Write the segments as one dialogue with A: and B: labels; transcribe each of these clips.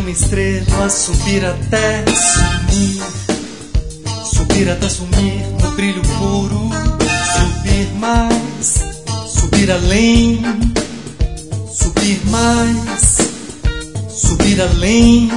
A: uma estrela, subir até sumir, subir até sumir no brilho puro, subir mais, subir além, subir mais, subir além,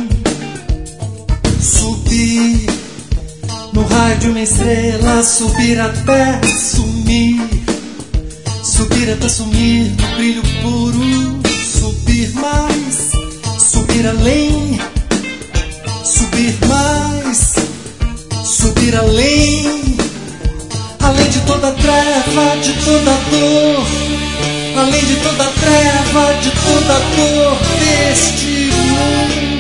A: subir no raio de uma estrela, subir até sumir, subir até sumir no brilho puro, subir mais, subir além, subir mais, subir além, além de toda treva, de toda dor, além de toda treva, de toda dor deste mundo.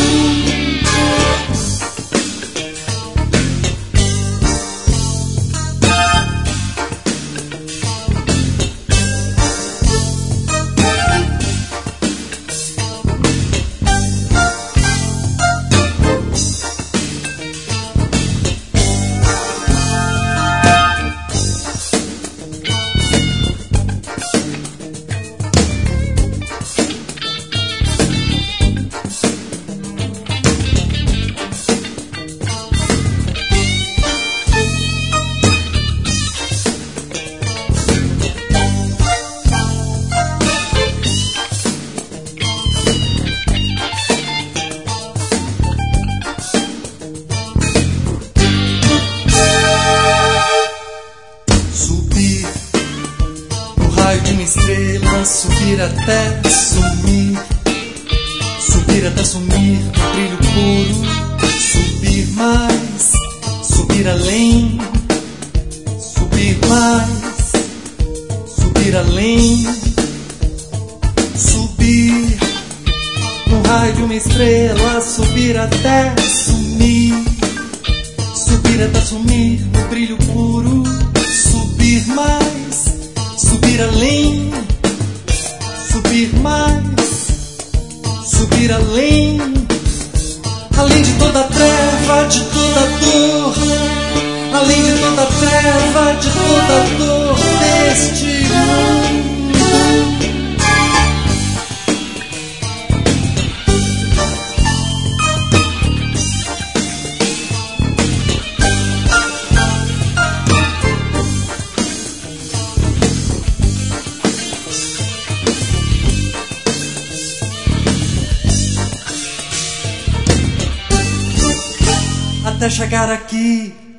A: De uma estrela, subir até sumir, subir até sumir no brilho puro, subir mais, subir além, subir mais, subir além, subir no raio de uma estrela, subir até sumir, subir até sumir no brilho puro, subir mais, subir além, subir mais, subir além, além de toda treva, de toda dor, além de toda treva, de toda dor deste mundo. Até chegar aqui